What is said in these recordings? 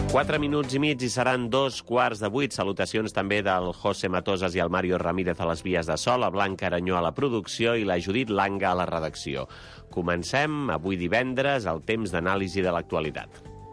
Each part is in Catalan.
4 minuts i mig i seran 2:15. Salutacions també del José Matosas i el Mario Ramírez a les vies de so, la Blanca Aranyó a la producció i la Judit Langa a la redacció. Comencem, avui divendres, el temps d'anàlisi de l'actualitat.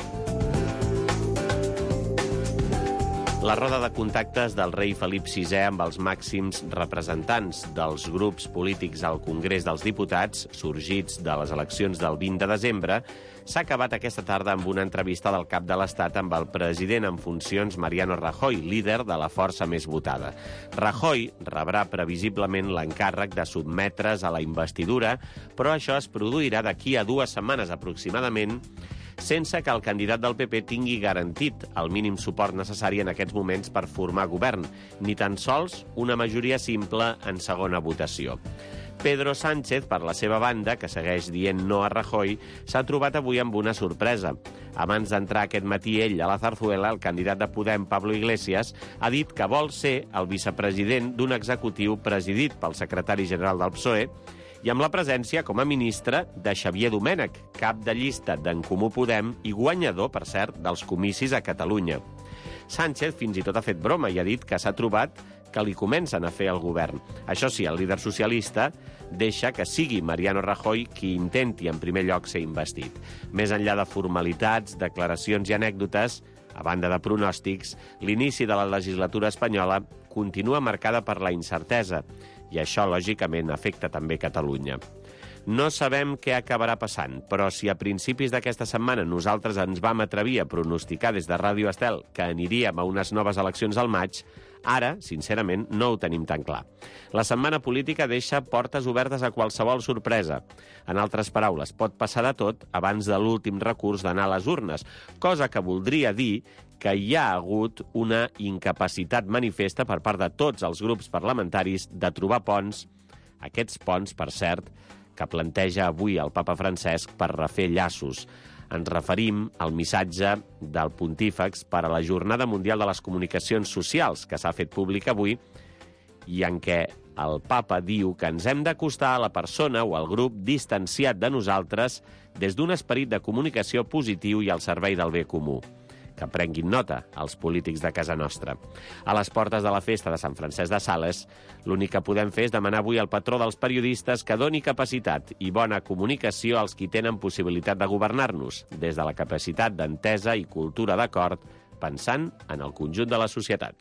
La roda de contactes del rei Felip VI amb els màxims representants dels grups polítics al Congrés dels Diputats, sorgits de les eleccions del 20 de desembre, s'ha acabat aquesta tarda amb una entrevista del cap de l'Estat amb el president en funcions Mariano Rajoy, líder de la força més votada. Rajoy rebrà previsiblement l'encàrrec de sotmetre's a la investidura, però això es produirà d'aquí a 2 setmanes aproximadament, sense que el candidat del PP tingui garantit el mínim suport necessari en aquests moments per formar govern, ni tan sols una majoria simple en segona votació. Pedro Sánchez, per la seva banda, que segueix dient no a Rajoy, s'ha trobat avui amb una sorpresa. Abans d'entrar aquest matí ell a la Zarzuela, el candidat de Podem, Pablo Iglesias, ha dit que vol ser el vicepresident d'un executiu presidit pel secretari general del PSOE i amb la presència, com a ministre, de Xavier Domènech, cap de llista d'En Comú Podem i guanyador, per cert, dels comicis a Catalunya. Sánchez fins i tot ha fet broma i ha dit que s'ha trobat que li comencen a fer el govern. Això sí, el líder socialista deixa que sigui Mariano Rajoy qui intenti en primer lloc ser investit. Més enllà de formalitats, declaracions i anècdotes, a banda de pronòstics, l'inici de la legislatura espanyola continua marcada per la incertesa i això, lògicament, afecta també Catalunya. No sabem què acabarà passant, però si a principis d'aquesta setmana nosaltres ens vam atrevir a pronosticar des de Ràdio Estel que aniríem a unes noves eleccions al maig, ara, sincerament, no ho tenim tan clar. La setmana política deixa portes obertes a qualsevol sorpresa. En altres paraules, pot passar de tot abans de l'últim recurs d'anar a les urnes, cosa que voldria dir que hi ha hagut una incapacitat manifesta per part de tots els grups parlamentaris de trobar ponts, aquests ponts, per cert, que planteja avui el papa Francesc per refer llaços. Ens referim al missatge del pontífex per a la Jornada Mundial de les Comunicacions Socials, que s'ha fet públic avui, i en què el papa diu que ens hem d'acostar a la persona o al grup distanciat de nosaltres des d'un esperit de comunicació positiu i al servei del bé comú. Que prenguin nota els polítics de casa nostra. A les portes de la festa de Sant Francesc de Sales, l'únic que podem fer és demanar avui al patró dels periodistes que doni capacitat i bona comunicació als qui tenen possibilitat de governar-nos, des de la capacitat d'entesa i cultura d'acord, pensant en el conjunt de la societat.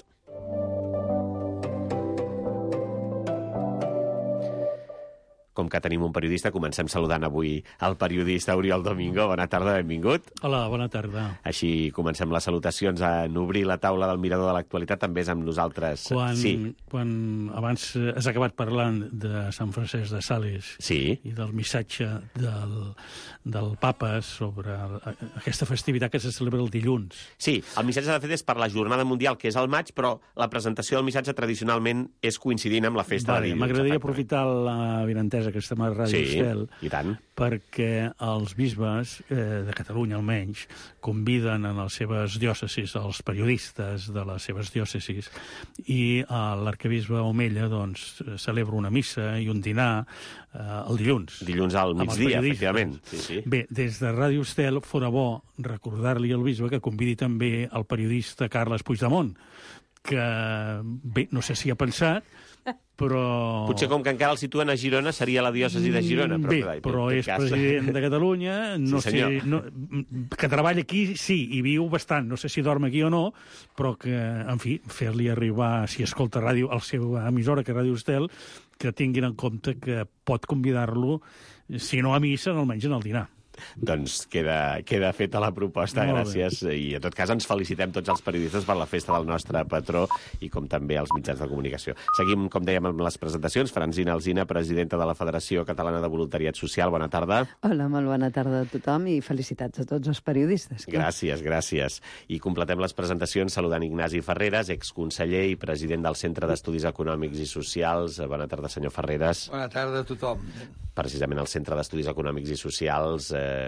Com que tenim un periodista, comencem saludant avui el periodista Oriol Domingo. Bona tarda, benvingut. Hola, bona tarda. Així comencem les salutacions en obrir la taula del Mirador de l'Actualitat. També és amb nosaltres. Quan abans has acabat parlant de Sant Francesc de Sales i del missatge del papa sobre aquesta festivitat que se celebra el dilluns. Sí, el missatge de fet és per la Jornada Mundial, que és al maig, però la presentació del missatge tradicionalment és coincidint amb la festa de dilluns. M'agradaria aprofitar la vinentesa que estem a Ràdio Estel, i tant, perquè els bisbes de Catalunya, almenys, conviden en les seves diòcesis els periodistes de les seves diòcesis i l'arquebisbe Omella doncs, celebra una missa i un dinar el dilluns. Dilluns al migdia, efectivament. Sí. Bé, des de Ràdio Estel fora bo recordar-li al bisbe que convidi també el periodista Carles Puigdemont, que, bé, no sé si ha pensat, però... Potser com que encara el situen a Girona, seria la diòcesi de Girona. Però és president de Catalunya, que treballa aquí, sí, i viu bastant, no sé si dorm aquí o no, però que, en fi, fer-li arribar, si escolta ràdio, a la seva emissora, que és Ràdio Estel, que tinguin en compte que pot convidar-lo, si no a missa, almenys en el dinar. Doncs queda feta la proposta, gràcies. I en tot cas ens felicitem tots els periodistes per la festa del nostre patró i com també els mitjans de comunicació. Seguim, com dèiem, amb les presentacions. Francina Alsina, presidenta de la Federació Catalana de Voluntariat Social. Bona tarda. Hola, molt bona tarda a tothom i felicitats a tots els periodistes. Gràcies. I completem les presentacions saludant Ignasi Ferreres, exconseller i president del Centre d'Estudis Econòmics i Socials. Bona tarda, senyor Ferreres. Bona tarda a tothom. Precisament el Centre d'Estudis Econòmics i Socials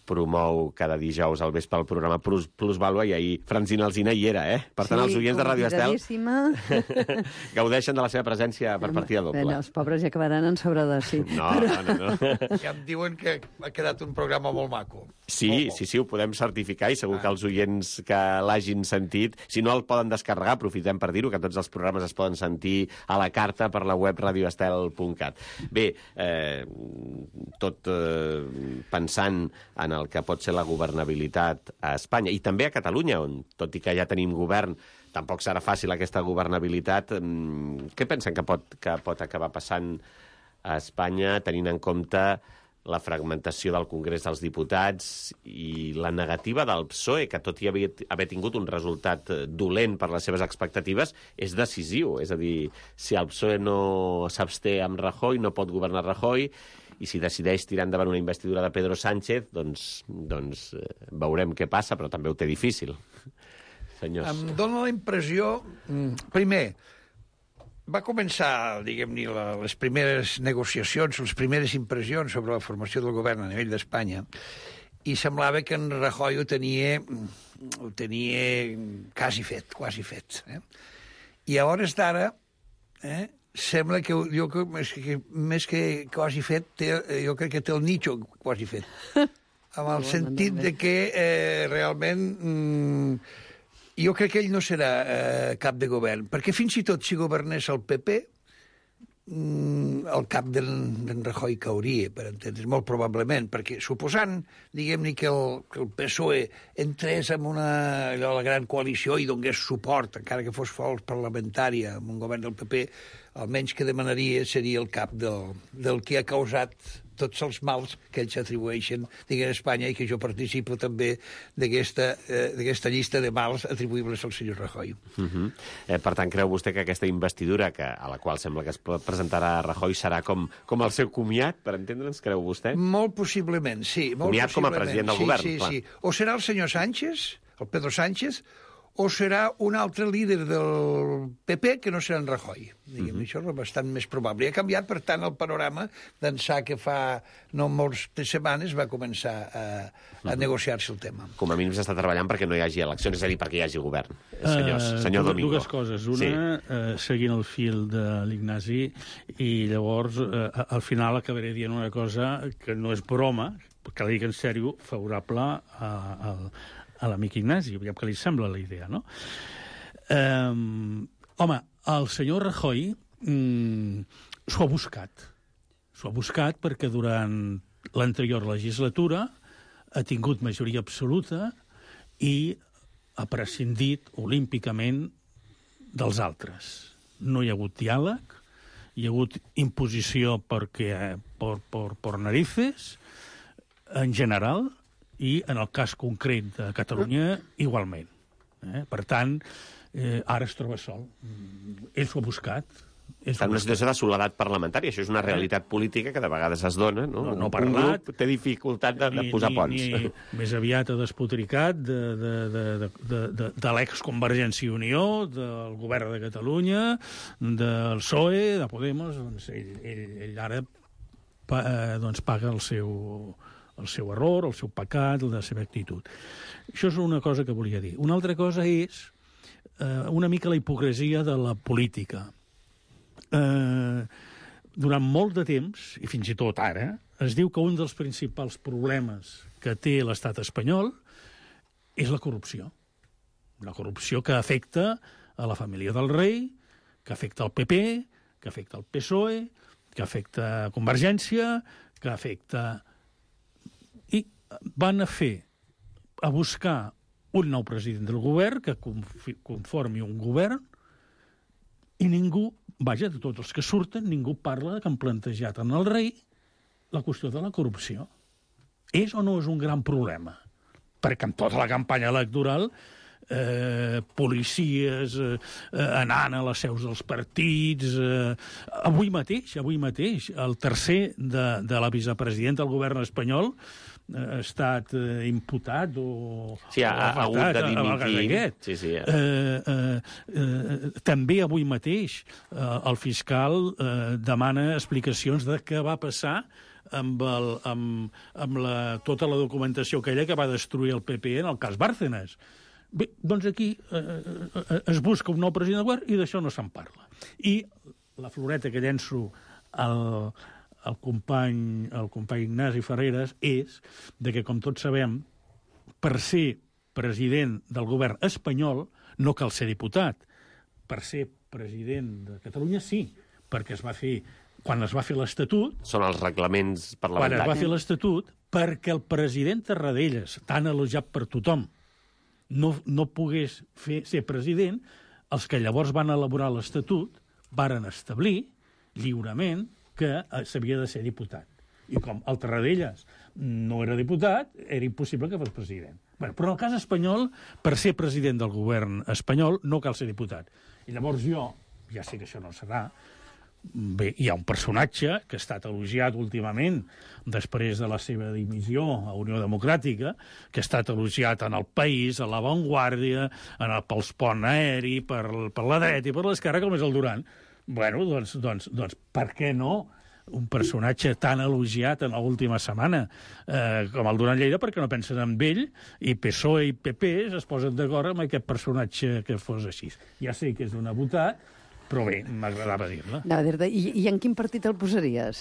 promou cada dijous al vespre el programa Plusvàlua, i ahir Francina Alsina hi era, eh? Per tant, els oients de Ràdio Estel gaudeixen de la seva presència per partida doble. Bé, els pobres ja acabaran en sobredosi. No. Ja em diuen que ha quedat un programa molt maco. Sí, ho podem certificar, i segur que els oients que l'hagin sentit, si no el poden descarregar, aprofitem per dir-ho, que tots els programes es poden sentir a la carta per la web radioestel.cat. Bé, tot pensant en el que pot ser la governabilitat a Espanya, i també a Catalunya, on, tot i que ja tenim govern, tampoc serà fàcil aquesta governabilitat. Què pensen que pot acabar passant a Espanya, tenint en compte la fragmentació del Congrés dels Diputats i la negativa del PSOE, que tot i haver tingut un resultat dolent per les seves expectatives, és decisiu. És a dir, si el PSOE no s'absté amb Rajoy, no pot governar Rajoy, i si decideix tirar endavant una investidura de Pedro Sánchez, doncs veurem què passa, però també ho té difícil. Senyors. Em dóna la impressió... Primer, va començar, diguem-ne, les primeres negociacions, les primeres impressions sobre la formació del govern a nivell d'Espanya, i semblava que en Rajoy ho tenia quasi fet. I a hores d'ara, sembla que més que quasi fet, jo crec que té el nicho quasi fet. Amb el sentit de que realment jo crec que ell no serà cap de govern, perquè fins i tot si governés el PP, el cap d'en Rajoy cauria, per entendre's, molt probablement, perquè suposant, diguem-ne, que el PSOE entrés en la gran coalició i donés suport, encara que fos fort parlamentària, amb un govern del PP, almenys que demanaria seria el cap del que ha causat tots els mals que ells atribueixen, diguem, a Espanya, i que jo participo també d'aquesta llista de mals atribuïbles al senyor Rajoy. Per tant, creu vostè que aquesta investidura, a la qual sembla que es presentarà Rajoy, serà com el seu comiat, per entendre'ns, creu vostè? Molt possiblement, sí. Comiat com a president del govern, clar. Sí. O serà el senyor Sánchez, el Pedro Sánchez, o serà un altre líder del PP que no serà en Rajoy. Diguem, això és bastant més probable. I ha canviat, per tant, el panorama d'ençà que fa no moltes setmanes va començar a negociar-se el tema. Com a mínim s'està treballant perquè no hi hagi eleccions, és a dir, perquè hi hagi govern. Senyor Domingo. Dues coses. Una, seguint el fil de l'Ignasi, i llavors, al final acabaré dient una cosa que no és broma, que la dic en sèrio, favorable a l'amic Ignasi, aviam què li sembla la idea, no? Home, el senyor Rajoy s'ho ha buscat. S'ho ha buscat perquè durant l'anterior legislatura ha tingut majoria absoluta i ha prescindit olímpicament dels altres. No hi ha hagut diàleg, hi ha hagut imposició per narices, en general, i en el cas concret de Catalunya, igualment. Per tant, ara es troba sol. Ell s'ho ha buscat. Està en una situació de soledat parlamentària. Això és una realitat política que de vegades es dona, no? No ha parlat. Un grup té dificultat de posar ponts. Més aviat ha despotricat de l'ex-Convergència i Unió, del govern de Catalunya, del PSOE, de Podemos. Doncs ell ara paga el seu error, el seu pecat, la seva actitud. Això és una cosa que volia dir. Una altra cosa és una mica la hipocresia de la política. Durant molt de temps, i fins i tot ara, es diu que un dels principals problemes que té l'estat espanyol és la corrupció. La corrupció que afecta a la família del rei, que afecta el PP, que afecta el PSOE, que afecta Convergència, que afecta... I van a buscar un nou president del govern que conformi un govern i ningú, vaja, de tots els que surten, ningú parla que han plantejat en el rei la qüestió de la corrupció. És o no és un gran problema? Perquè en tota la campanya electoral policies anant a les seus dels partits... Avui mateix, el tercer de la vicepresidenta del govern espanyol ha estat imputat o... Sí, ha hagut de dimitir. Sí. També avui mateix el fiscal demana explicacions de què va passar amb tota la documentació aquella que va destruir el PP en el cas Bárcenas. Bé, doncs aquí es busca un nou president del govern i d'això no se'n parla. I la floreta que llenço el company Ignasi Ferreres és de que, com tots sabem, per ser president del govern espanyol no cal ser diputat. Per ser president de Catalunya sí, perquè quan es va fer l'Estatut... Són els reglaments parlamentaris. Quan es va fer l'Estatut, perquè el president Tarradellas, tan elogiat per tothom, no pogués ser president, els que llavors van elaborar l'Estatut varen establir lliurement que s'havia de ser diputat. I com el Tarradellas no era diputat, era impossible que fos president. Però en el cas espanyol, per ser president del govern espanyol, no cal ser diputat. I llavors jo, ja sé que això no serà, bé, hi ha un personatge que ha estat elogiat últimament després de la seva dimissió a Unió Democràtica, que ha estat elogiat en El País, a La Vanguardia, pels pont aeri, per la dreta i per l'esquerra, com és el Duran. Bueno, doncs, per què no? Un personatge tan elogiat en l'última setmana com el Duran Lleida, perquè no pensen en ell, i PSOE i PP es posen d'acord amb aquest personatge que fos així. Ja sé que és una botat, però bé, m'agradava dir-la. I en quin partit el posaries?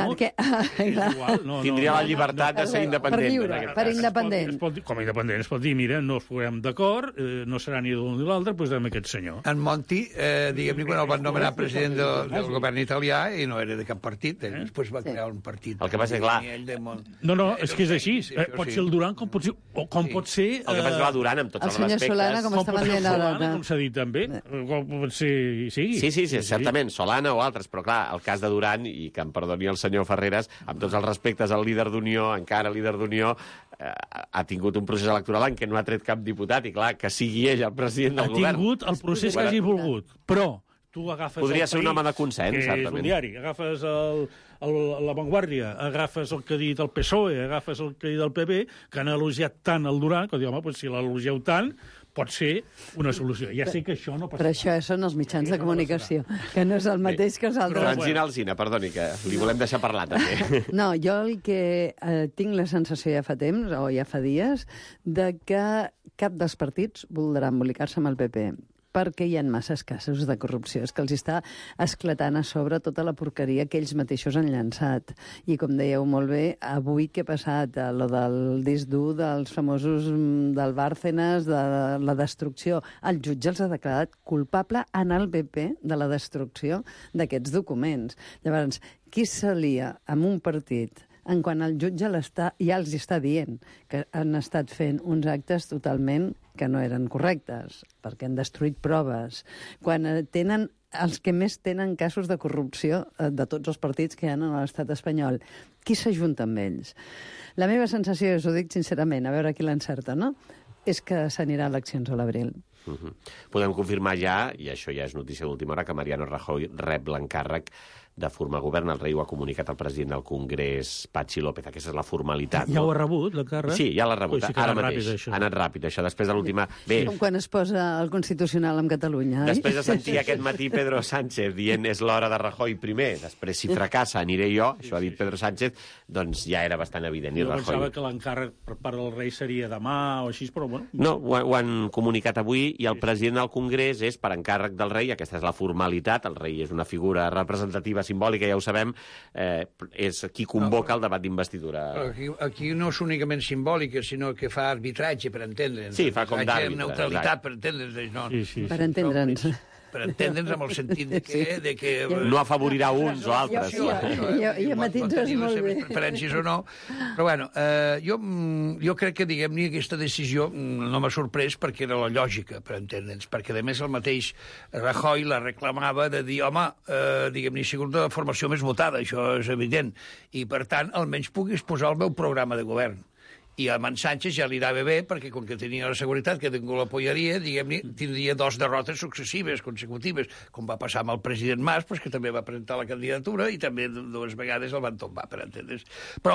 És igual. Tindria la llibertat de ser independent. Per lliure, per independent. Com a independent es pot dir, mira, no es posem d'acord, no serà ni l'un ni l'altre, posem aquest senyor. En Monti, diguem-ne, quan el van nomenar president del govern italià, i no era de cap partit, ell després va crear un partit. El que passa és clar... No, és que és així. Pot ser el Duran, com pot ser... El que passa és que el Duran, amb tots els respectes... El senyor Solana, com estava dient ara. Com s'ha dit també, com pot ser... Sí, certament, Solana o altres, però clar, el cas de Duran, i que em perdoni el senyor Ferreres, amb tots els respectes al líder d'Unió, encara líder d'Unió, ha tingut un procés electoral en què no ha tret cap diputat, i clar, que sigui ell el president del govern. Ha tingut el procés que hagi volgut, però tu agafes podria ser un home de que consens, certament. És un diari, agafes la Vanguardia, agafes el que ha dit el PSOE, agafes el que ha dit el PP, que han elogiat tant el Duran, que diu, home, si l'elogieu tant, pot ser una solució. Ja sé que això no passa. Però això són els mitjans de comunicació, que no és el mateix que els altres. Francina Alsina, perdoni, que li volem deixar parlar, també. No, jo el que tinc la sensació ja fa temps, o ja fa dies, de que cap dels partits voldrà embolicar-se amb el PP, perquè hi ha masses casos de corrupció. És que els està esclatant a sobre tota la porqueria que ells mateixos han llançat. I com dèieu molt bé, avui què ha passat? Lo del disc dur dels famosos del Bárcenas, de la destrucció. El jutge els ha declarat culpable en el PP de la destrucció d'aquests documents. Llavors, qui s'alia amb un partit en quan el jutge ja els està dient que han estat fent uns actes totalment que no eren correctes, perquè han destruït proves, quan tenen els que més tenen casos de corrupció de tots els partits que hi ha en l'estat espanyol. Qui s'ajunta amb ells? La meva sensació, us ho dic sincerament, a veure qui l'encerta, no?, és que s'anirà a eleccions a l'abril. Podem confirmar ja, i això ja és notícia d'última hora, que Mariano Rajoy rep l'encàrrec de formar govern. El rei ho ha comunicat al president del Congrés, Patxi López. Aquesta és la formalitat. Ja ho ha rebut, l'encàrrec? Sí, ja l'ha rebut. Sí, ara mateix. Ha anat ràpid, això. Després de l'última... Bé, com quan es posa el Constitucional amb Catalunya, oi? Després de sentir aquest matí Pedro Sánchez dient és l'hora de Rajoy primer, després si fracassa aniré jo, això ha dit Pedro Sánchez, doncs ja era bastant evident. Jo pensava que l'encàrrec per part del rei seria demà o així, però bueno... No, ho han comunicat avui, i el president del Congrés és per encàrrec del rei. Aquesta és la formalitat. El rei és una figura representativa, simbòlica, ja ho sabem, és qui convoca el debat d'investidura. Aquí no és únicament simbòlica, sinó que fa arbitratge, per entendre'ns. Sí, fa com d'àrbitre. Neutralitat, per entendre'ns. No. Sí. Per entendre'ns. Per entendre'ns amb el sentit de que no afavorirà uns o altres. I matitzes molt bé. Preferències o no. Però bueno, jo crec que, diguem-ne, aquesta decisió no m'ha sorprès perquè era la lògica, per entendre'ns, perquè a més el mateix Rajoy la reclamava de dir, home, diguem-ne, he sigut de la formació més votada, això és evident, i per tant almenys puguis posar el meu programa de govern. I a en Sánchez ja li anava bé, perquè com que tenia la seguretat que ningú l'apoyaria, diguem-ne, tindria 2 derrotes successives, consecutives, com va passar amb el president Mas, que també va presentar la candidatura i també 2 vegades el van tombar, per entendre's. Però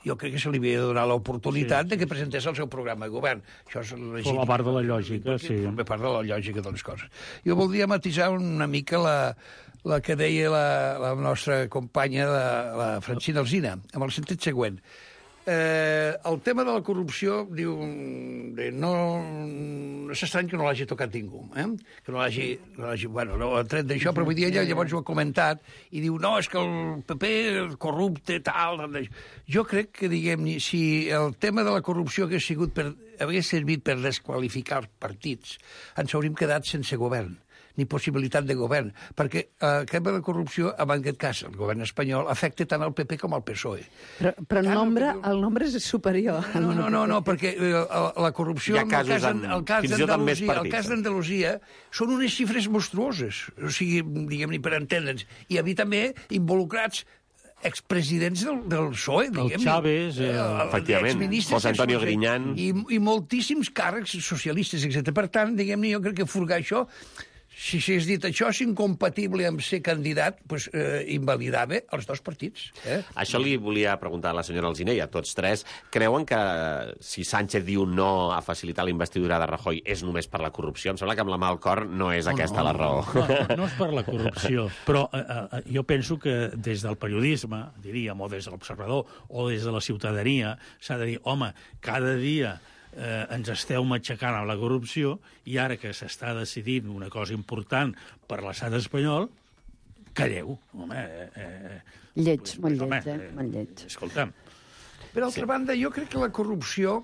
jo crec que se li havia de donar l'oportunitat de que presentés el seu programa de govern. Això és legítim. Forma part de la lògica, sí. Forma part de la lògica de les coses. Jo voldria matisar una mica la que deia la nostra companya, la Francina Alsina, amb el sentit següent. El tema de la corrupció, diu, no s'estrany que no l'hagi tocat ningú, que no l'hagi bueno, no ha tret d'això, però vull dir, ella llavors ho ha comentat, i diu, no, és que el PP és corrupte, tal... Jo crec que, diguem-ne, si el tema de la corrupció hagués servit per desqualificar els partits, ens hauríem quedat sense govern, ni possibilitat de govern, perquè el tema de la corrupció, en aquest cas, el govern espanyol, afecta tant al PP com al PSOE. Però el nombre és superior. No, perquè la corrupció, el cas d'Andalusia, són unes xifres monstruoses, o sigui, diguem-ne, per entendre'ns, i hi havia també involucrats expresidents del PSOE, diguem-ne. El Chávez, efectivament, José Antonio Griñán. I moltíssims càrrecs socialistes, etc. Per tant, diguem-ne, jo crec que furgar això, si s'hagués dit això és incompatible amb ser candidat, doncs invalidava els dos partits. Això li volia preguntar a la senyora Alsina i a tots tres. Creuen que si Sánchez diu no a facilitar la investidura de Rajoy és només per la corrupció? Em sembla que amb la mà al cor no és aquesta la raó. No és per la corrupció, però jo penso que des del periodisme, diríem, o des de l'observador, o des de la ciutadania, s'ha de dir, home, cada dia ens esteu matxacant amb la corrupció i ara que s'està decidint una cosa important per l'estat espanyol, calleu. Home, lleig, molt lleig. Escolta'm. Per altra banda, jo crec que la corrupció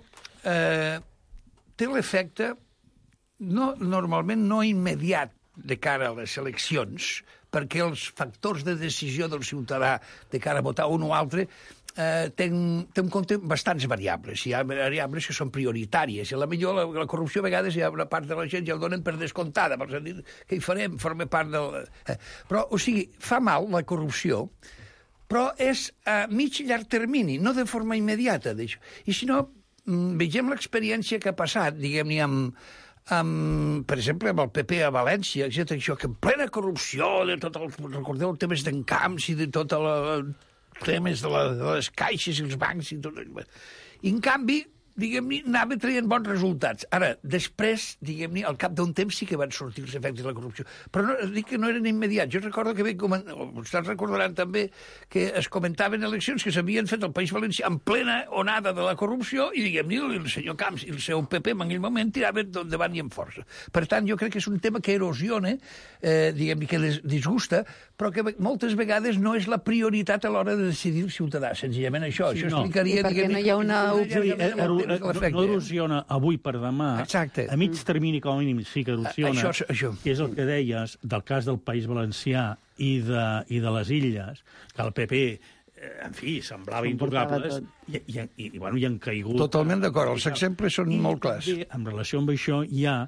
té l'efecte normalment no immediat de cara a les eleccions, perquè els factors de decisió del ciutadà de cara a votar un o altre té en compte bastants variables. Hi ha variables que són prioritàries, i potser la corrupció a vegades hi ha una part de la gent ja el donen per descomptada, per dir què hi farem, forma part del... Però, o sigui, fa mal la corrupció, però és a mig i llarg termini, no de forma immediata. I si no, vegem l'experiència que ha passat, diguem-ne, per exemple, amb el PP a València, etc., això, que en plena corrupció, recordeu el temes d'en Camps i de tota la... temes de les caixes i els bancs i tot. I, en canvi, diguem-ne, anava traient bons resultats. Ara, després, diguem-ne, al cap d'un temps sí que van sortir els efectes de la corrupció. Però no, dic que no eren immediats. Jo recordo que vostès recordaran també que es comentaven eleccions que s'havien fet al País Valencià en plena onada de la corrupció i, diguem-ne, el senyor Camps i el seu PP en aquell moment tiraven endavant i amb força. Per tant, jo crec que és un tema que erosiona, diguem-ne, que disgusta, però que moltes vegades no és la prioritat a l'hora de decidir el ciutadà. Senzillament això. Sí, això explicaria... perquè no hi ha una... No erosiona avui per demà. Exacte. A mig termini, com a mínim, sí que erosiona. Això. Que és el que deies del cas del País Valencià i de les Illes, que el PP, en fi, semblava intocables, i han caigut... Totalment d'acord, els exemples són molt clars. I en relació amb això hi ha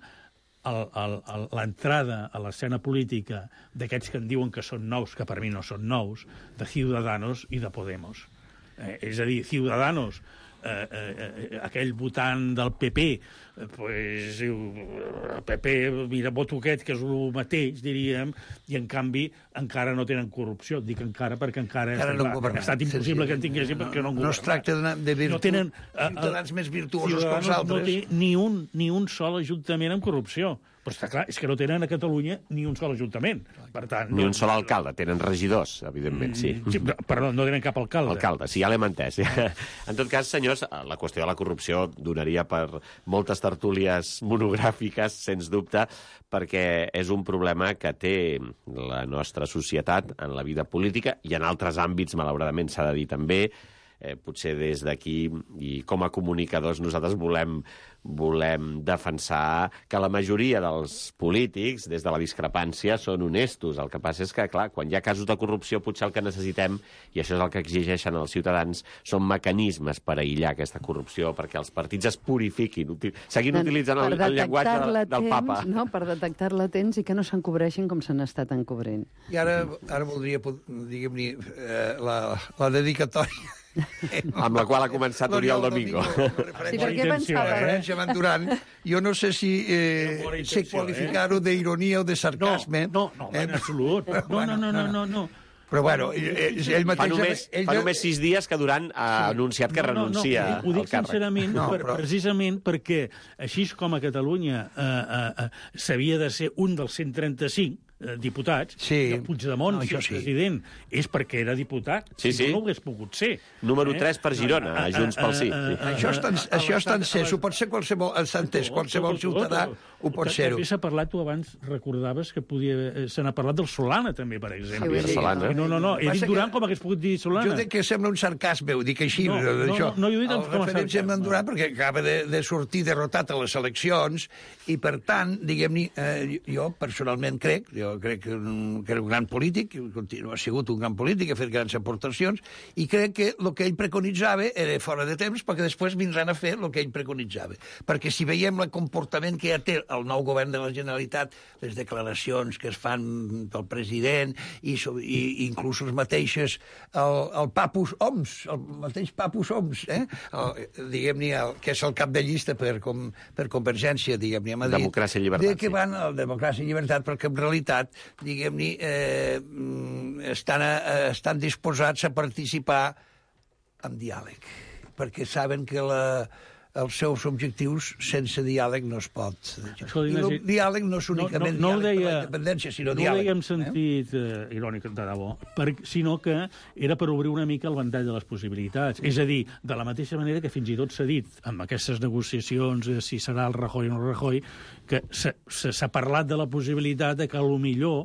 l'entrada a l'escena política d'aquests que en diuen que són nous, que per mi no són nous, de Ciudadanos i de Podemos. És a dir, Ciudadanos, aquell votant del PP, pues, el PP, mira, voto aquest, que és el mateix, diríem, i en canvi encara no tenen corrupció. Dic encara perquè encara ha estat impossible que en tinguessin perquè no han governat. No es tracta de virtut, ciutadans més virtuosos que els altres. No té ni un sol ajuntament amb corrupció. Però està clar, és que no tenen a Catalunya ni un sol ajuntament. Per tant, ni un sol alcalde, tenen regidors, evidentment, sí. Perdó, no tenen cap alcalde. Alcalde, sí, ja l'hem entès. En tot cas, senyors, la qüestió de la corrupció donaria per moltes tertúlies monogràfiques, sens dubte, perquè és un problema que té la nostra societat en la vida política i en altres àmbits, malauradament, s'ha de dir també. Potser des d'aquí, i com a comunicadors, nosaltres volem defensar que la majoria dels polítics, des de la discrepància, són honestos. El que passa és que, clar, quan hi ha casos de corrupció, potser el que necessitem, i això és el que exigeixen els ciutadans, són mecanismes per aïllar aquesta corrupció, perquè els partits es purifiquin, seguint utilitzant el llenguatge del papa. No, per detectar-la a temps i que no s'encobreixin com s'han estat encobrint. I ara voldria, diguem-ne, la dedicatòria amb la qual ha començat Oriol Domingo. Sí, perquè pensava... Referència a Durant. Jo no sé si sé qualificar-ho d'ironia o de sarcasme. No, en absolut. No. Però, bueno, ell mateix... Fa només 6 dies que Duran ha anunciat que renuncia al càrrec. Ho dic sincerament, precisament perquè, així com a Catalunya s'havia de ser un dels 135 diputats, i el Puigdemont, si el president, és perquè era diputat, si no ho hagués pogut ser. Número 3 per Girona, a Junts pel Sí. Això està en ser, ho pot ser qualsevol ciutadà, ho pot ser-ho. També s'ha parlat, tu abans recordaves que se n'ha parlat del Solana, també, per exemple. No, he dit Duran com hagués pogut dir Solana. Jo dic que sembla un sarcasme, ho dic així. No, jo ho dic com a sarcasme. El Duran, perquè acaba de sortir derrotat a les eleccions, i per tant, diguem-ne, jo personalment crec que era un gran polític, ha sigut un gran polític, ha fet grans aportacions, i crec que el que ell preconitzava era fora de temps, perquè després vindran a fer el que ell preconitzava. Perquè si veiem el comportament que ja té el nou govern de la Generalitat, les declaracions que es fan pel president, i inclús els mateixos, el Papus Oms, el mateix Papus Oms, diguem-ne, que és el cap de llista per Convergència, diguem-ne, a Madrid. Democràcia i Llibertat. Que van a Democràcia i Llibertat, perquè en realitat, diguem-ne, estan disposats a participar en diàleg, perquè saben que els seus objectius sense diàleg no es pot. I el diàleg no és únicament diàleg per la independència, sinó diàleg. No ho dèiem sentit irònic, de debò, sinó que era per obrir una mica el ventall de les possibilitats. És a dir, de la mateixa manera que fins i tot s'ha dit amb aquestes negociacions, si serà el Rajoy o no el Rajoy, que s'ha parlat de la possibilitat de que potser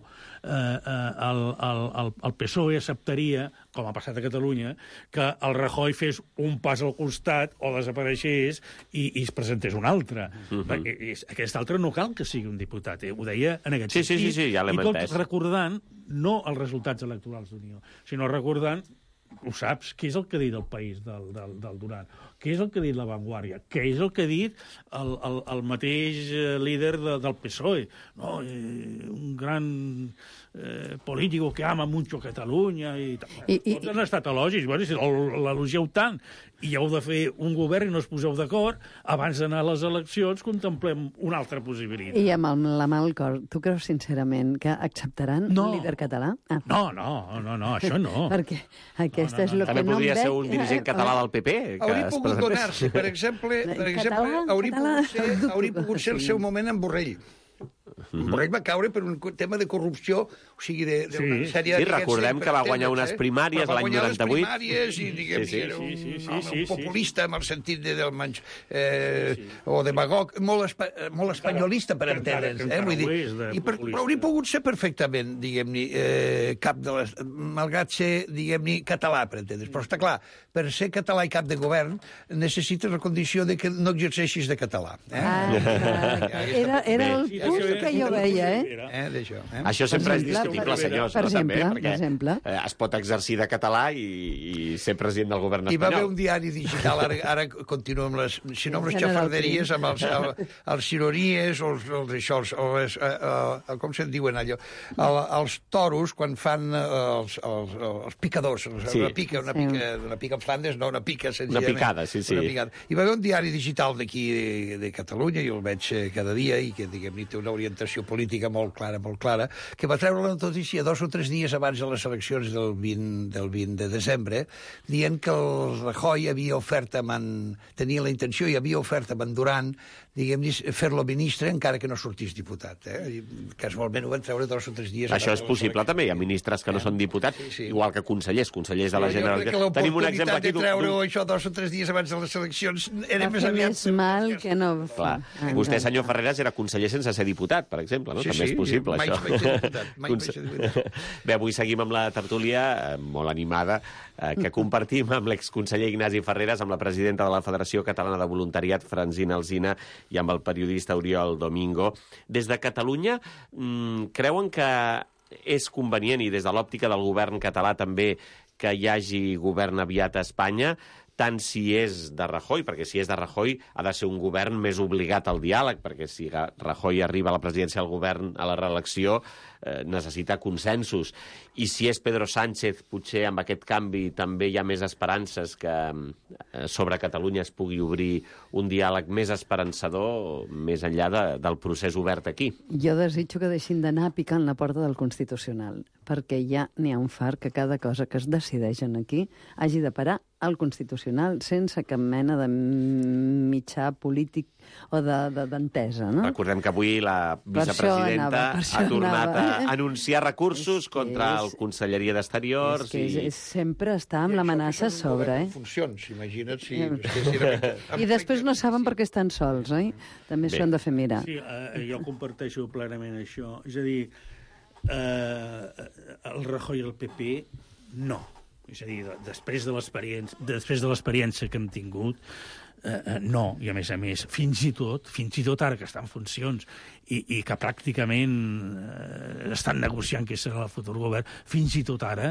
el PSOE acceptaria, com ha passat a Catalunya, que el Rajoy fes un pas al costat o desapareixés i es presentés un altre. Aquest altre no cal que sigui un diputat, ho deia en aquest sentit. Sí, ja l'hem entès. I tot recordant no els resultats electorals d'Unió, sinó recordant, ho saps, què és el que ha dit el País del Duran? Què és el que ha dit La Vanguardia? Què és el que ha dit el mateix líder del PSOE? No, un gran político que ama mucho Catalunya i tal. Tots han estat elogis. Bueno, si l'elogieu tant i heu de fer un govern i no us poseu d'acord, abans d'anar a les eleccions contemplem una altra possibilitat. I amb la mà al cor, tu creus sincerament que acceptaran un líder català? No, això no. Perquè aquesta és el que no em veig... També podria ser un dirigent català del PP. Hauria pogut donar-se, per exemple, hauria pogut ser el seu moment en Borrell. Borrell va caure per un tema de corrupció, o sigui, d'una sèrie... Sí, recordem que va guanyar unes primàries l'any 98. Va guanyar les primàries i, diguem-ne, era un populista en el sentit del menys... o demagog, molt espanyolista, per entendre'ns. Però hauria pogut ser perfectament, diguem-ne, cap de les... malgrat ser, diguem-ne, català, per entendre'ns. Però està clar, per ser català i cap de govern necessites la condició de que no exerceixis de català. Era el punt que jo veia, Això sempre és discutible, senyors, també, perquè es pot exercir de català i ser president del govern espanyol. Hi va haver un diari digital, ara continuo amb les, si no amb les xafarderies, amb els cironies, com se'n diuen allò, els toros, quan fan els picadors, una pica en Flandes, no, una pica, senzillament. Una picada, sí. Hi va haver un diari digital d'aquí de Catalunya, i el veig cada dia, i que, diguem-ne, té una orientació política molt clara, que va treure la notícia 2 o 3 dies abans de les eleccions del 20 de desembre, dient que el Rajoy tenia la intenció i havia ofert a en Duran, diguem-ne, fer-lo ministre encara que no sortís diputat. Casualment ho van treure 2 o 3 dies abans. Això és possible, també. Hi ha ministres que no són diputats, igual que consellers de la Generalitat. Tenim un exemple aquí. De treure això 2 o 3 dies abans de les eleccions era més aviat... més mal que no... Clar. Vostè, senyor Ferreras, era conseller sense ser diputat, per exemple, no? També és possible, això. Mai vaig ser diputat. Bé, avui seguim amb la tertúlia molt animada que compartim amb l'exconseller Ignasi Ferreras, amb la presidenta de la Federació Catalana de Voluntariat, Francina Alsina, i amb el periodista Oriol Domingo. Des de Catalunya, creuen que és convenient, i des de l'òptica del govern català també, que hi hagi govern aviat a Espanya, tant si és de Rajoy, perquè si és de Rajoy ha de ser un govern més obligat al diàleg, perquè si Rajoy arriba a la presidència del govern a la reelecció, necessita consensos. I si és Pedro Sánchez, potser amb aquest canvi també hi ha més esperances que sobre Catalunya es pugui obrir un diàleg més esperançador més enllà del procés obert aquí. Jo desitjo que deixin d'anar picant la porta del Constitucional, perquè ja n'hi ha un fart que cada cosa que es decideix aquí hagi de parar al Constitucional sense cap mena de mitjà polític o d'entesa, no? Recordem que avui la vicepresidenta ha tornat a anunciar recursos contra el Conselleria d'Exteriors. Sempre està amb l'amenaça a sobre, eh? Funcions, imagina't si... I després no saben per què estan sols, eh? També s'ho han de fer mirar. Sí, jo comparteixo plenament això. És a dir, el Rajoy i el PP, no. És a dir, després de l'experiència que hem tingut, no, i a més, fins i tot ara que està en funcions i que pràcticament estan negociant què serà el futur govern, fins i tot ara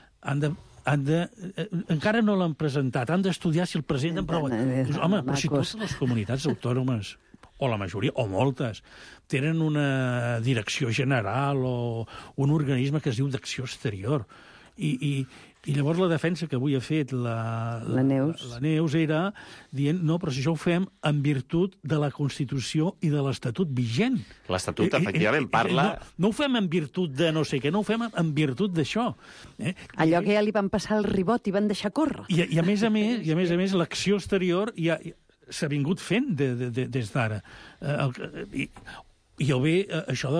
encara no l'han presentat, han d'estudiar si el presenten, però si totes les comunitats autònomes o la majoria, o moltes, tenen una direcció general o un organisme que es diu d'acció exterior. I llavors la defensa que avui ha fet la Neus era dient, no, però si això ho fem en virtut de la Constitució i de l'Estatut vigent. L'Estatut, efectivament, parla... No ho fem en virtut de no sé què, no ho fem en virtut d'això. Allò que ja li van passar el ribot i van deixar córrer. I a més a més, l'acció exterior ja s'ha vingut fent des d'ara. I el bé, això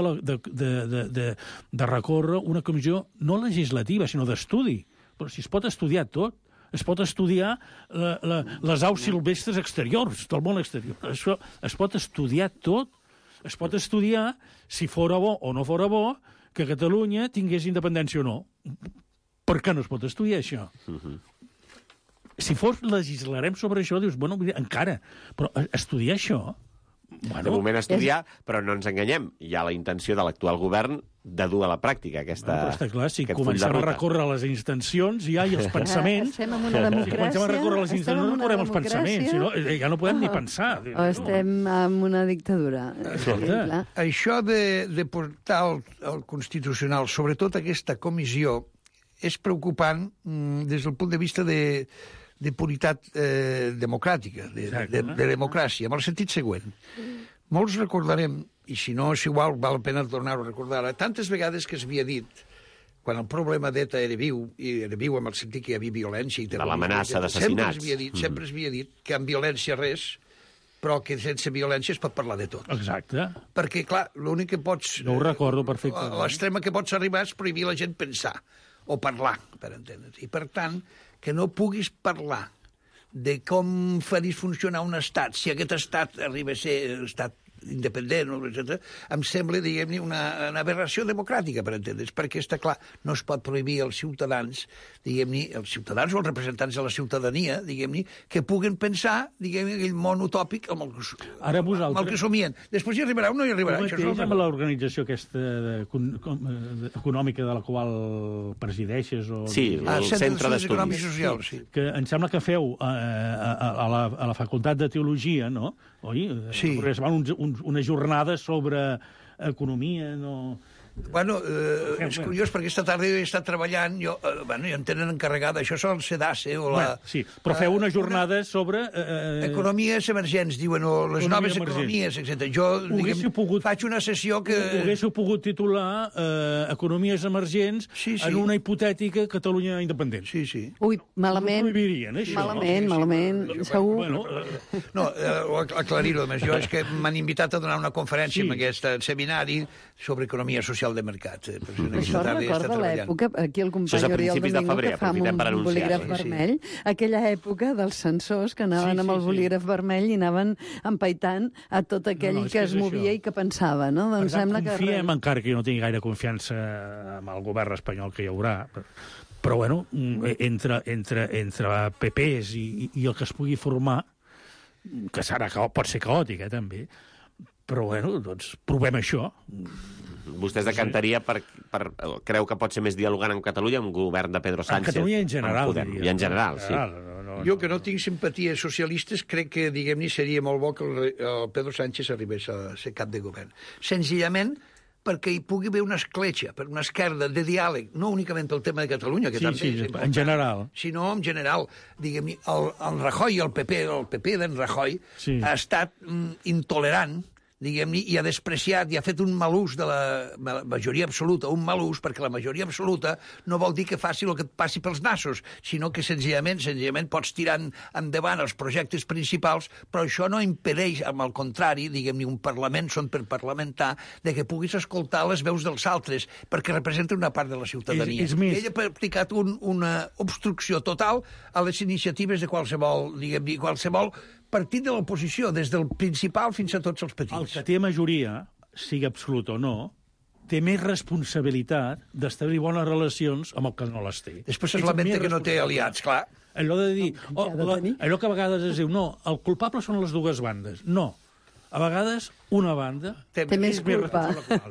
de recórrer una comissió no legislativa, sinó d'estudi. Però si es pot estudiar tot, es pot estudiar les aus silvestres exteriors, del món exterior. Això es pot estudiar tot. Es pot estudiar si fora bo o no fora bo que Catalunya tingués independència o no. Per què no es pot estudiar això? Si legislarem sobre això, dius, bueno, encara, però estudiar això... De moment estudiar, però no ens enganyem. Hi ha la intenció de l'actual govern de dur a la pràctica aquesta... Però està clar, si comencem a recórrer les intencions i els pensaments... Estem en una democràcia... Si comencem a recórrer les intencions, no recórrem els pensaments. Si no, ja no podem ni pensar. O estem en una dictadura. Això de portar al Constitucional, sobretot aquesta comissió, és preocupant des del punt de vista de puritat democràtica, de democràcia, en el sentit següent. Molts recordarem, i si no és igual, val la pena tornar-ho a recordar, tantes vegades que s'havia dit, quan el problema d'ETA era viu, i era viu en el sentit que hi havia violència... De l'amenaça d'assassinats. Sempre s'havia dit que amb violència res, però que sense violència es pot parlar de tot. Exacte. Perquè, clar, l'únic que pots... No ho recordo perfectament. L'extrema que pots arribar és prohibir la gent pensar, o parlar, per entendre's. I, per tant, que no puguis parlar de com faris funcionar un estat, si aquest estat arriba a ser estat independent, etc., em sembla, diguem-ne, una aberració democràtica, per entendre's, perquè està clar, no es pot prohibir als ciutadans, diguem-ne, els ciutadans o els representants de la ciutadania, diguem-ne, que puguen pensar, diguem-ne, aquell món utòpic amb el que somien. Després hi arribarà o no hi arribarà. Com mateix amb l'organització aquesta econòmica de la qual presideixes? Sí, el Centre d'Estudis Socials, sí. Que em sembla que feu a la Facultat de Teologia, no? Oi? Sí. Perquè es van unes jornades sobre economia, no... Bueno, és curiós, perquè aquesta tarda jo he estat treballant, i em tenen encarregada, això és el SEDACE o la... Sí, però feu unes jornades sobre... Economies emergents, diuen, o les noves economies, etc. Jo, faig una sessió que... Ho haguéssiu pogut titular Economies emergents en una hipotètica Catalunya independent. Sí, sí. Ui, malament. No prohibirien, això. Malament, segur. No, aclarir-ho, més. Jo és que m'han invitat a donar una conferència en aquest seminari sobre economia social de mercat. Això recorda l'època, aquí el company Oriol Domingo que fa amb un bolígraf vermell, aquella època dels censors que anaven amb el bolígraf vermell i anaven empaitant a tot aquell que es movia i que pensava, no? Doncs sembla que... Confiem, encara que jo no tingui gaire confiança en el govern espanyol que hi haurà, però bueno, entre PPs i el que es pugui formar, que pot ser caòtic, també, però bueno, doncs provem això. Vostè es decantaria creu que pot ser més dialogant amb Catalunya, amb el govern de Pedro Sánchez? En Catalunya en general, diria. I en general, sí. Jo, que no tinc simpaties socialistes, crec que, diguem-ne, seria molt bo que el Pedro Sánchez arribés a ser cap de govern. Senzillament perquè hi pugui haver una escletxa, una esquerda de diàleg, no únicament pel tema de Catalunya, que també sí, en general. Sinó en general. Diguem-ne, el Rajoy, el PP d'en Rajoy, ha estat intolerant, diguem-ne, i ha despreciat i ha fet un mal ús de la majoria absoluta, un mal ús, perquè la majoria absoluta no vol dir que faci el que et passi pels nassos, sinó que senzillament pots tirar endavant els projectes principals, però això no impedeix, amb el contrari, diguem-ne, un Parlament són per parlamentar, de que puguis escoltar les veus dels altres, perquè representa una part de la ciutadania. Ell ha practicat una obstrucció total a les iniciatives de qualsevol, diguem-ne, qualsevol partit de l'oposició, des del principal fins a tots els petits. El que té majoria, sigui absolut o no, té més responsabilitat d'establir bones relacions amb el que no les té. Després es lamenta que no té aliats, clar. Allò de dir... allò que a vegades es diu, no, el culpable són les dues bandes. No. A vegades, una banda té més culpa.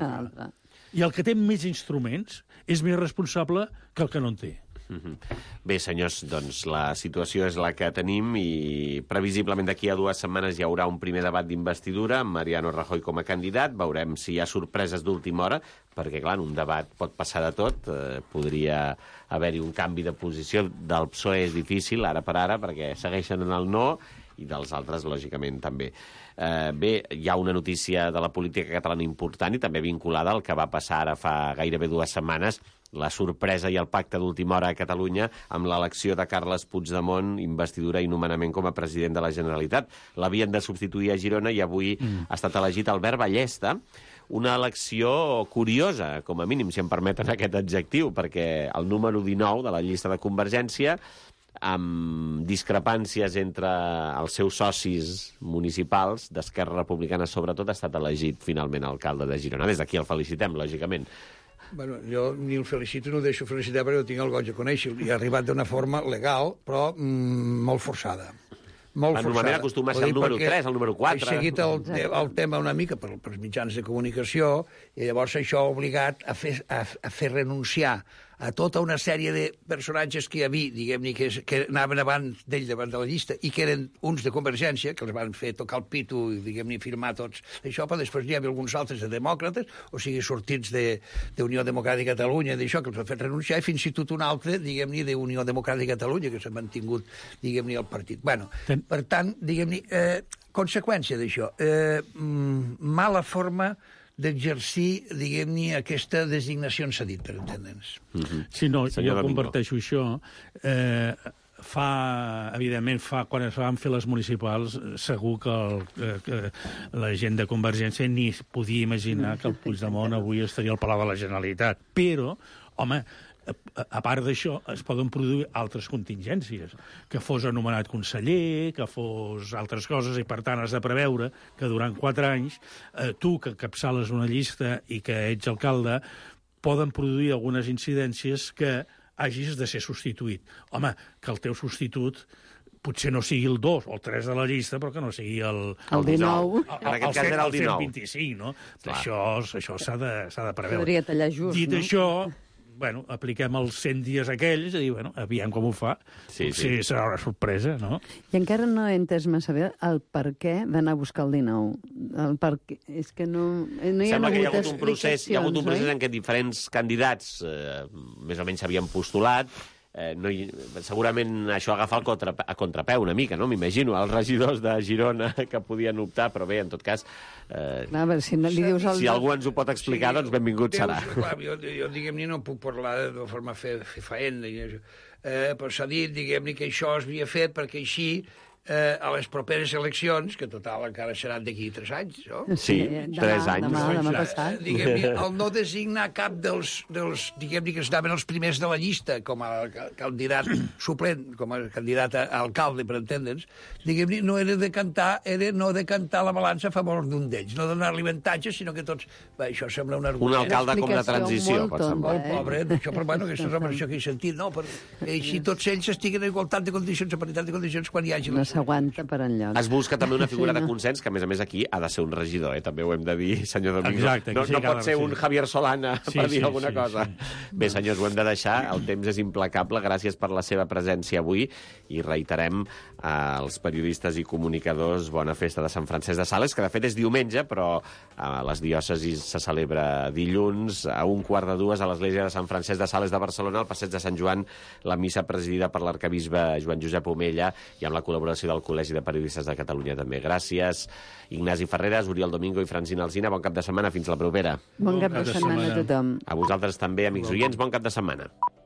I el que té més instruments és més responsable que el que no en té. Bé, senyors, doncs la situació és la que tenim i previsiblement d'aquí a 2 setmanes hi haurà un primer debat d'investidura amb Mariano Rajoy com a candidat. Veurem si hi ha sorpreses d'última hora, perquè, clar, en un debat pot passar de tot. Podria haver-hi un canvi de posició del PSOE, és difícil, ara per ara, perquè segueixen en el no, i dels altres, lògicament, també. Bé, hi ha una notícia de la política catalana important i també vinculada al que va passar ara fa gairebé 2 setmanes, la sorpresa i el pacte d'última hora a Catalunya amb l'elecció de Carles Puigdemont, investidura i nomenament com a president de la Generalitat. L'havien de substituir a Girona i avui ha estat elegit Albert Ballesta. Una elecció curiosa, com a mínim, si em permeten aquest adjectiu, perquè el número 19 de la llista de Convergència, amb discrepàncies entre els seus socis municipals d'Esquerra Republicana, sobretot, ha estat elegit finalment alcalde de Girona. Des d'aquí el felicitem, lògicament. Bueno, jo ni el felicito, no el deixo felicitar perquè jo tinc el goig de conèixer i ha arribat d'una forma legal, però molt forçada. Normalment acostuma a ser el número 3, el número 4. He seguit el tema una mica pels mitjans de comunicació i llavors això ha obligat a fer renunciar a tota una sèrie de personatges que hi havia, diguem-ne, que anaven abans d'ell, davant de la llista, i que eren uns de Convergència, que els van fer tocar el pitu i, diguem-ne, firmar tots això, però després hi havia alguns altres de demòcrates, o sigui, sortits d'Unió Democràtica de Catalunya, d'això, que els van fer renunciar, i fins i tot un altre, diguem-ne, d'Unió Democràtica de Catalunya, que s'ha mantingut, diguem-ne, al partit. Bueno, per tant, diguem-ne, conseqüència d'això, mala forma d'exercir, diguem-ne, aquesta designació en cedit, per entendre'ns. Sí, no, jo comparteixo això. Evidentment, quan es van fer les municipals, segur que la gent de Convergència ni podia imaginar que el Puigdemont avui estaria al Palau de la Generalitat. Però, home, a part d'això, es poden produir altres contingències, que fos anomenat conseller, que fos altres coses, i per tant has de preveure que durant 4 anys tu, que capçales una llista i que ets alcalde, poden produir algunes incidències que hagis de ser substituït. Home, que el teu substitut potser no sigui el 2 o el 3 de la llista, però que no sigui el 19. En aquest cas era el 19. 125, no? Això s'ha de preveure. Podria tallar just, Dit no? això, bueno, apliquem els 100 dies aquells i, bueno, aviam com ho fa. Sí. Serà una sorpresa, no? I encara no he entès massa bé el per què d'anar a buscar el 19. És que no hi ha Sembla que hi ha hagut hagut un procés en què diferents candidats més o menys s'havien postulat. Segurament això agafa a contrapeu una mica, no? M'imagino, els regidors de Girona que podien optar, però bé, en tot cas, Clar, si no li dius si algú ens ho pot explicar, doncs benvingut serà. Clar, jo diguem-ne, no puc parlar de forma fefaent, però s'ha dit, diguem-ne, que això es havia fet perquè així a les properes eleccions, que total encara seran d'aquí 3 anys, no? Sí, 3 anys. Demà passat. Diguem-ne, el no designar cap dels diguem-ne, que estaven els primers de la llista com a candidat suplent, com a candidat a alcalde, per entendre'ns, diguem-ne, no era no decantar la balança a favor d'un d'ells, no donar-li avantatge, sinó que tots... Bé, això sembla un argument. Un alcalde com de transició, pot semblar. Molt pobre, això, però bueno, aquesta és la versió que he sentit, no? Perquè així tots ells estiguen en igualtat de condicions, a paritat de condicions, quan hi hagi les s'aguanta per enlloc. Es busca també una figura de consens, que a més aquí ha de ser un regidor, també ho hem de dir, senyor Domingo. Exacte, no pot ser un Javier Solana per dir alguna cosa. Bé, senyors, ho hem de deixar, el temps és implacable, gràcies per la seva presència avui i reiterem als periodistes i comunicadors bona festa de Sant Francesc de Sales, que de fet és diumenge, però a les diòcesis se celebra dilluns a 1:15 a l'església de Sant Francesc de Sales de Barcelona, al passeig de Sant Joan, la missa presidida per l'arcabisbe Joan Josep Omella i amb la col·laboració del Col·legi de Periodistes de Catalunya també. Gràcies, Ignasi Ferreras, Oriol Domingo i Francina Alsina. Bon cap de setmana, fins la propera. Bon cap de setmana a tothom. A vosaltres també, amics oients, bon cap de setmana.